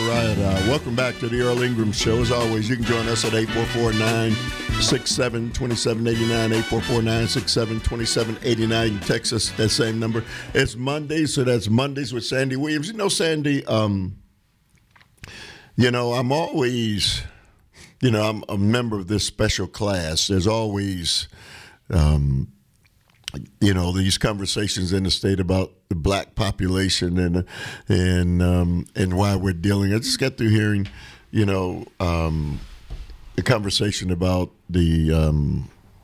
right. Welcome back to the Earl Ingram Show. As always, you can join us at 844-967-2789, 844-967-2789. You can text us that same number. It's Monday, so that's Mondays with Sandy Williams. You know, Sandy, I'm always, I'm a member of this special class. There's always, these conversations in the state about the black population and why we're dealing. I just got through hearing, the conversation about the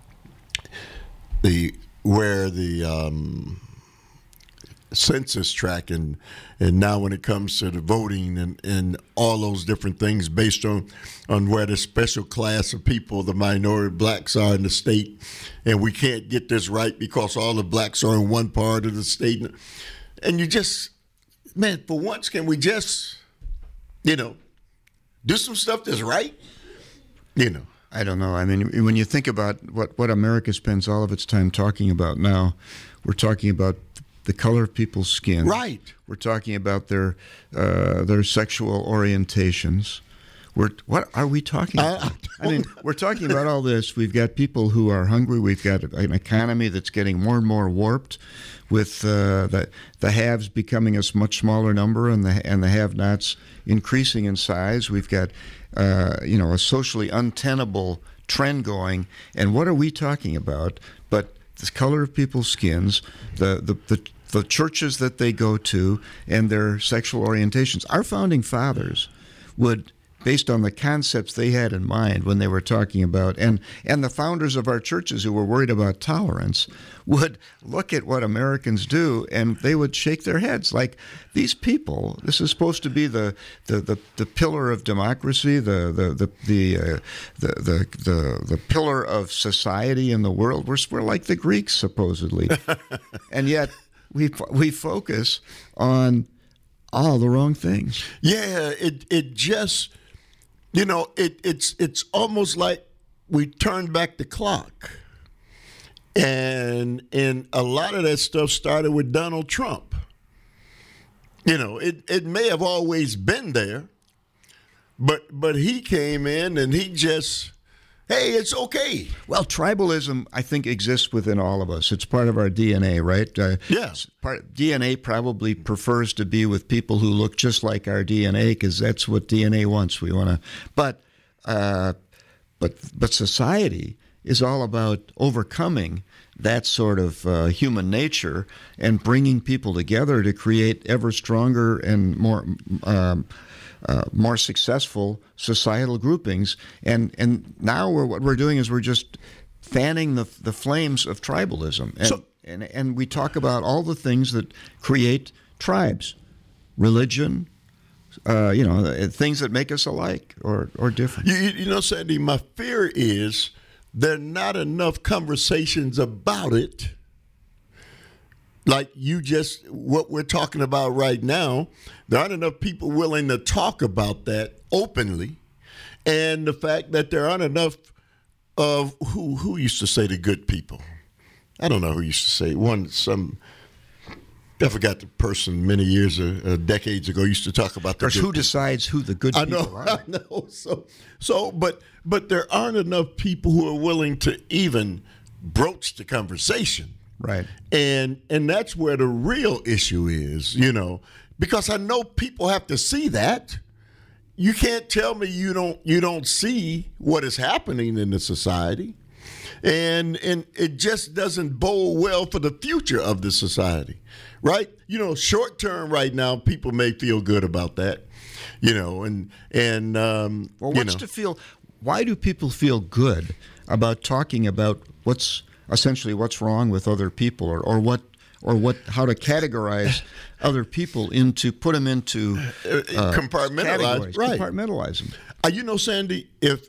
census tract and now when it comes to the voting and all those different things based on where the special class of people, the minority blacks are in the state, and we can't get this right because all the blacks are in one part of the state. And you just, man, for once, can we just, do some stuff that's right? I don't know. I mean, when you think about what America spends all of its time talking about now, we're talking about the color of people's skin. Right. We're talking about their sexual orientations. What are we talking about? We're talking about all this. We've got people who are hungry. We've got an economy that's getting more and more warped, with the haves becoming a much smaller number and the have-nots increasing in size. We've got a socially untenable trend going. And what are we talking about? But the color of people's skins, the churches that they go to, and their sexual orientations. Our founding fathers would, based on the concepts they had in mind when they were talking about, and the founders of our churches who were worried about tolerance, would look at what Americans do and they would shake their heads like, these people, this is supposed to be the pillar of democracy, the pillar of society in the world. We're like the Greeks, supposedly. And yet we focus on all the wrong things. Yeah, it just, it's almost like we turned back the clock. And a lot of that stuff started with Donald Trump. It may have always been there, but he came in and he just, hey, it's okay. Well, tribalism, I think, exists within all of us. It's part of our DNA, right? Yes. DNA probably prefers to be with people who look just like our DNA because that's what DNA wants. We want to, but society is all about overcoming that sort of human nature and bringing people together to create ever stronger and more successful societal groupings. And now what we're doing is we're just fanning the flames of tribalism. And we talk about all the things that create tribes, religion, things that make us alike or different. Sandy, my fear is there are not enough conversations about it. Like what we're talking about right now, there aren't enough people willing to talk about that openly. And the fact that there aren't enough of who used to say the good people. I don't know who used to say I forgot the person many years or decades ago used to talk about the good who decides who the good people are. I know. But there aren't enough people who are willing to even broach the conversation. Right. And that's where the real issue is, because I know people have to see that. You can't tell me you don't see what is happening in the society. And it just doesn't bode well for the future of the society, right? Short term right now, people may feel good about that, why do people feel good about talking about what's wrong with other people or how to categorize other people put them into compartmentalize, right? Compartmentalize them. Sandy,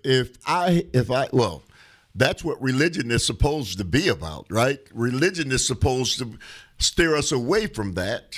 that's what religion is supposed to be about, right? Religion is supposed to steer us away from that,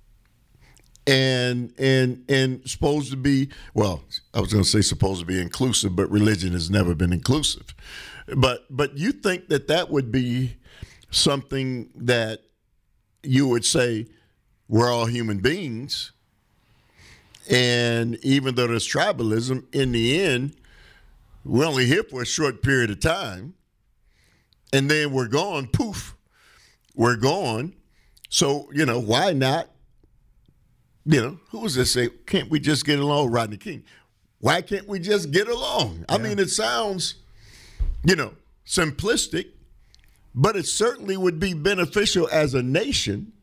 and supposed to be, well, I was going to say supposed to be inclusive, but religion has never been inclusive. But you think that would be something that you would say we're all human beings, And even though there's tribalism, in the end, we're only here for a short period of time. And then we're gone, poof, we're gone. So, why not? Who was this say, can't we just get along, Rodney King? Why can't we just get along? I mean, it sounds, simplistic, but it certainly would be beneficial as a nation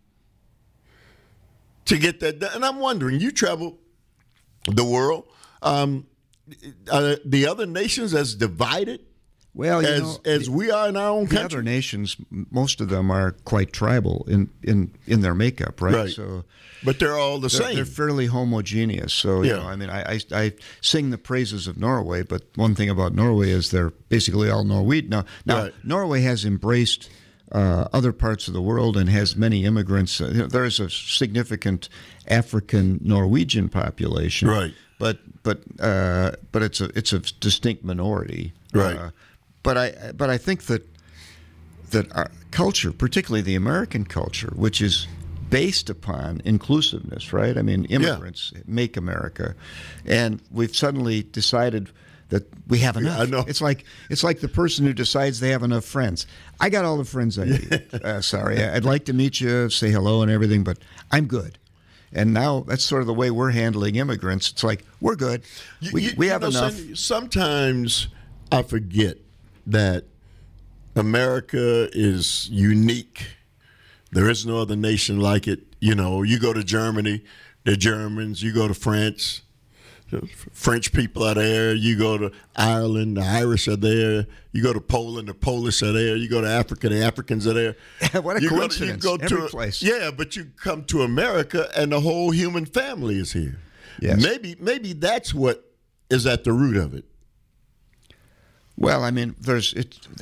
to get that done. And I'm wondering, you travel the world, the other nations as divided well, as we are in our own country? The other nations, most of them are quite tribal in their makeup, right? So, but they're all the same. They're fairly homogeneous. So, I sing the praises of Norway, but one thing about Norway is they're basically all Norwegian. Now Norway has embraced other parts of the world and has many immigrants. There is a significant African Norwegian population, right? But it's a distinct minority, right? But I think that our culture, particularly the American culture, which is based upon inclusiveness, right? I mean, immigrants make America, and we've suddenly decided that we have enough. I know. It's like the person who decides they have enough friends. I got all the friends I need. Sorry, I'd like to meet you, say hello and everything, but I'm good. And now that's sort of the way we're handling immigrants. It's like, we're good. We have enough. Sometimes I forget that America is unique. There is no other nation like it. You go to Germany, they're Germans. You go to France, the French people are there. You go to Ireland, the Irish are there. You go to Poland, the Polish are there. You go to Africa, the Africans are there. What a coincidence. Every place. Yeah, but you come to America and the whole human family is here. Yes. Maybe that's what is at the root of it. Well, I mean, this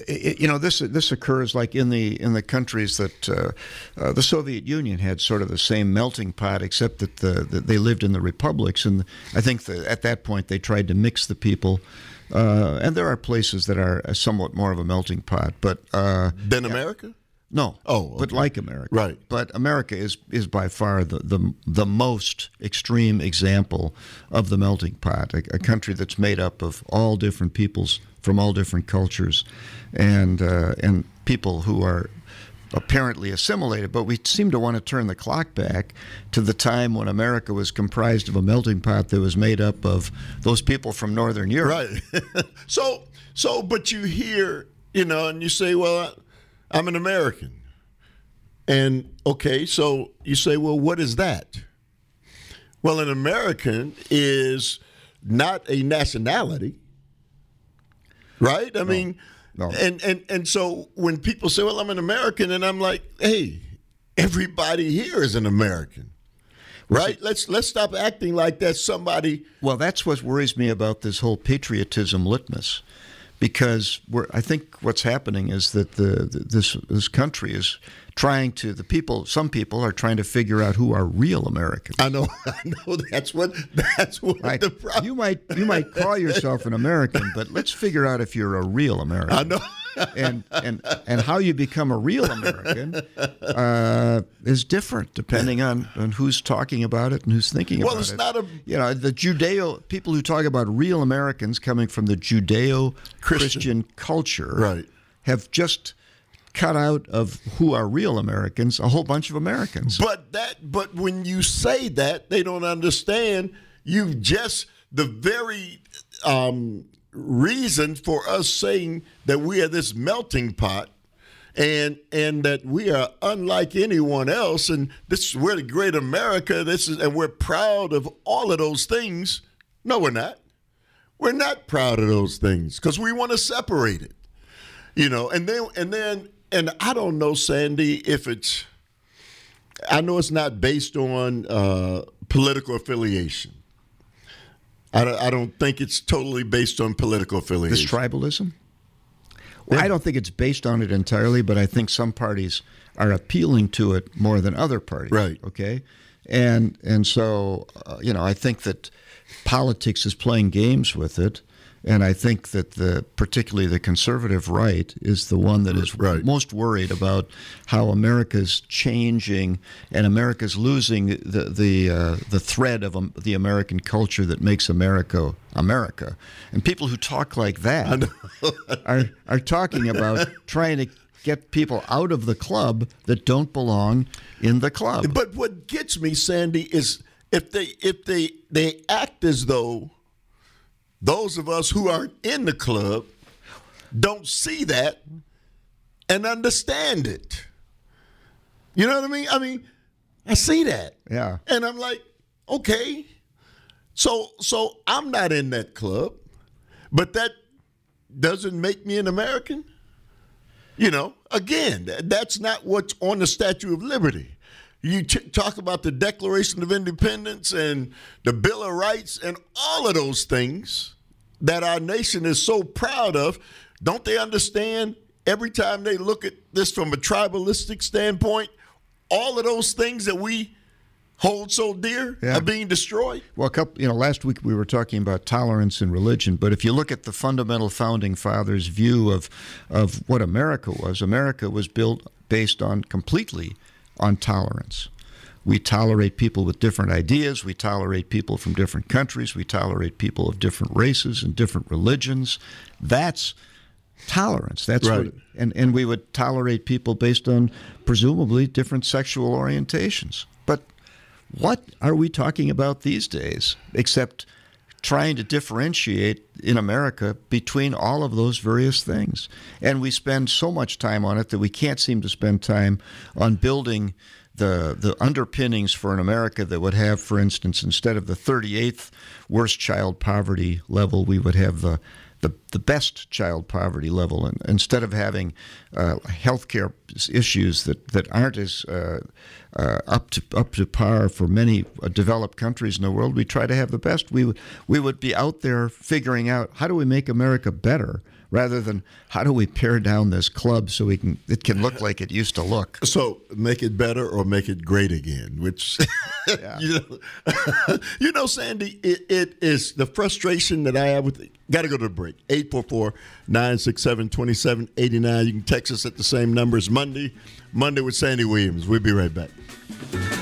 occurs like in the countries that the Soviet Union had sort of the same melting pot, except that they lived in the republics, and I think that at that point they tried to mix the people. And there are places that are somewhat more of a melting pot, but than America. No. Oh, okay. But like America. Right. But America is by far the most extreme example of the melting pot, a country that's made up of all different peoples from all different cultures and people who are apparently assimilated. But we seem to want to turn the clock back to the time when America was comprised of a melting pot that was made up of those people from Northern Europe. Right. So, but you hear, and you say, well, I'm an American. And, okay, so you say, well, what is that? Well, an American is not a nationality, right? I mean, no. And so when people say, well, I'm an American, and I'm like, hey, everybody here is an American. Right? Let's stop acting like that's somebody. Well, that's what worries me about this whole patriotism litmus. Because I think what's happening is that this country is trying to some people are trying to figure out who are real Americans. I know that's what right. The problem. You might call yourself an American, but let's figure out if you're a real American. I know. and how you become a real American is different depending on who's talking about it and who's thinking about it. Well, it's not the people who talk about real Americans coming from the Judeo-Christian culture, right, have just cut out of who are real Americans a whole bunch of Americans. But when you say that, they don't understand. You've just the very reason for us saying that we are this melting pot and that we are unlike anyone else, and we're the great America, and we're proud of all of those things. No, we're not. We're not proud of those things because we want to separate it. And I don't know, Sandy, if I know it's not based on political affiliation. I don't think it's totally based on political affiliation. This tribalism? Well, I don't think it's based on it entirely, but I think some parties are appealing to it more than other parties. Right. Okay? And so, I think that politics is playing games with it. And I think that particularly the conservative right is the one that is most worried about how America's changing and America's losing the thread of the American culture that makes America America. And people who talk like that are talking about trying to get people out of the club that don't belong in the club. But what gets me, Sandy, is if they act as though those of us who aren't in the club don't see that and understand it. You know what I mean? I mean, I see that. Yeah. And I'm like, okay. So I'm not in that club, but that doesn't make me an American. You know, again, that's not what's on the Statue of Liberty. You talk about the Declaration of Independence and the Bill of Rights and all of those things that our nation is so proud of. Don't they understand every time they look at this from a tribalistic standpoint, all of those things that we hold so dear are being destroyed? Well, last week we were talking about tolerance in religion, but if you look at the fundamental founding fathers' view of what America was built based on completely on tolerance. We tolerate people with different ideas. We tolerate people from different countries. We tolerate people of different races and different religions. That's tolerance. That's right. And we would tolerate people based on presumably different sexual orientations. But what are we talking about these days except trying to differentiate in America between all of those various things? And we spend so much time on it that we can't seem to spend time on building the underpinnings for an America that would have, for instance, instead of the 38th worst child poverty level, we would have the best child poverty level. And instead of having healthcare issues that aren't as up to par for many developed countries in the world, we try to have the best. We would be out there figuring out how do we make America better, rather than how do we pare down this club so it can look like it used to look. So make it better or make it great again, which, you know, Sandy, it is the frustration that I have with it. Got to go to the break. 844-967-2789. You can text us at the same numbers Monday with Sandy Williams. We'll be right back.